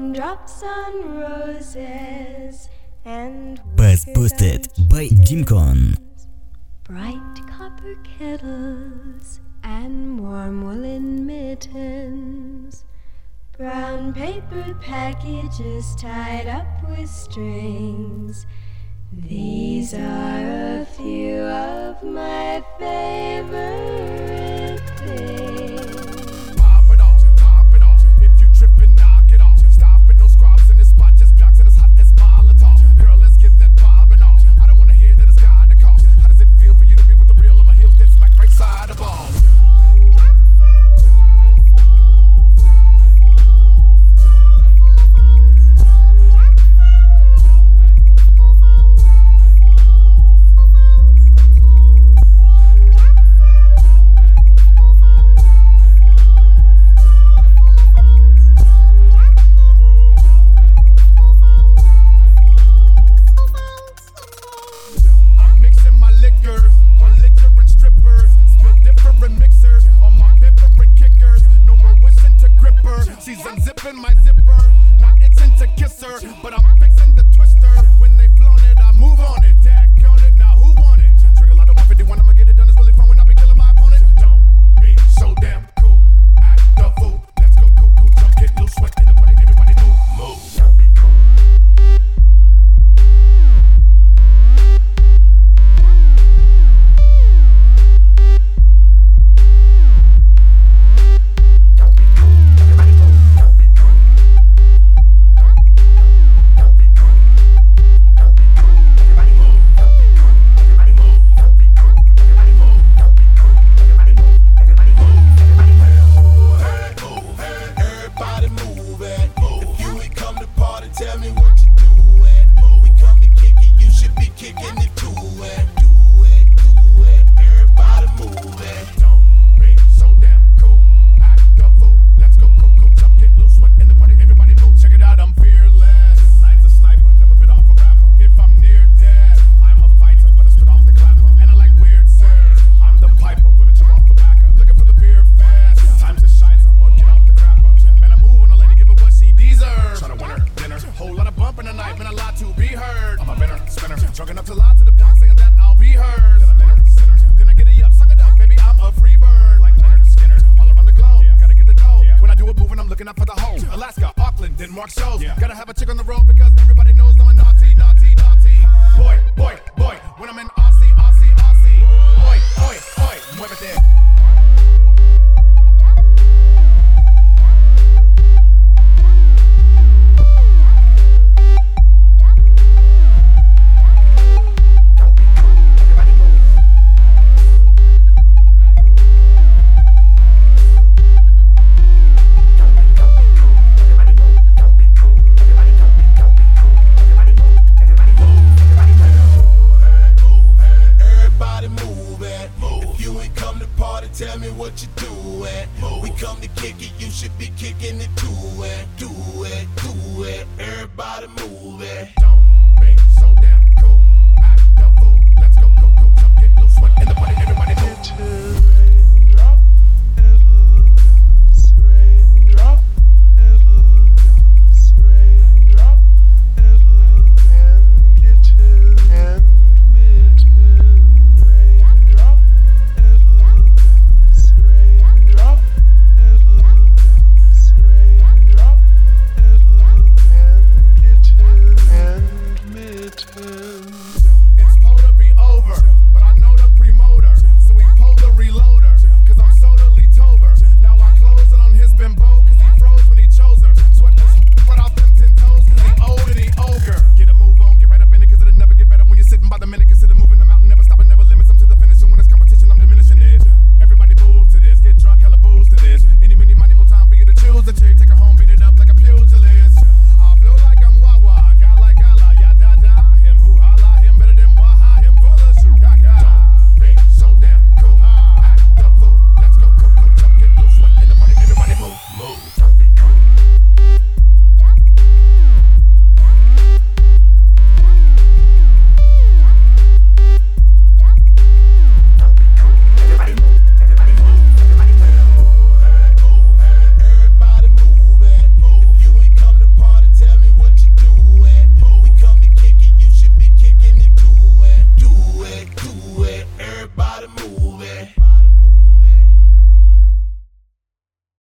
raindrops on roses and Bass Boosted by Dimcon. Bright copper kettles and warm woolen mittens, brown paper packages tied up with strings. These are a few of my favorite things. Pop it off, if you trippin', knock it off. Stop it, no scrubs in this spot, just blocks and it's hot as Molotov. Girl, let's get that poppin' off. I don't wanna hear that it's got to cost. How does it feel for you to be with the real on my heels that smack right side the ball? She's unzipping my zipper, not itching to kiss her, but I'm fixing the twister. When they flown it, I move on it. Dad count it, now who want it? Drink a lot of 151, I'ma get it done. It's really fun when I be killing my opponent. Don't be so damn cool, act the fool. Let's go cool, jump, get loose, sweat in the party, everybody move. Don't be cool. Tell me what you doing. We come to kick it, you should be kicking it too. Do it. Everybody move it. Don't be so damn cool. Act the fool. Let's go, jump, get loose, sweat in the party, everybody move. Check it out, I'm fearless. Nine's a sniper, never been off a rapper. If I'm near dead, I'm a fighter, but I spit off the clapper. And I like weird sirs. I'm the piper, women chip off the whacker. Looking for the beer fast. Time to shizer or get off the crapper. Man, I move on a lady, give her what she deserves. Try to win her dinner, whole lot of bump in the night, man, a lot to be heard. I'm a winner, spinner, drunk enough to lie to the block, saying that I'll be heard. Then I'm in her, sinner, then I get it up, suck it up, baby, I'm a free bird. Like Leonard Skinner, all around the globe, gotta get the dough. When I do a move and I'm looking out for the hole. Alaska, Auckland, Denmark shows. Gotta have a chick on the road because everybody knows I'm a naughty. Boy,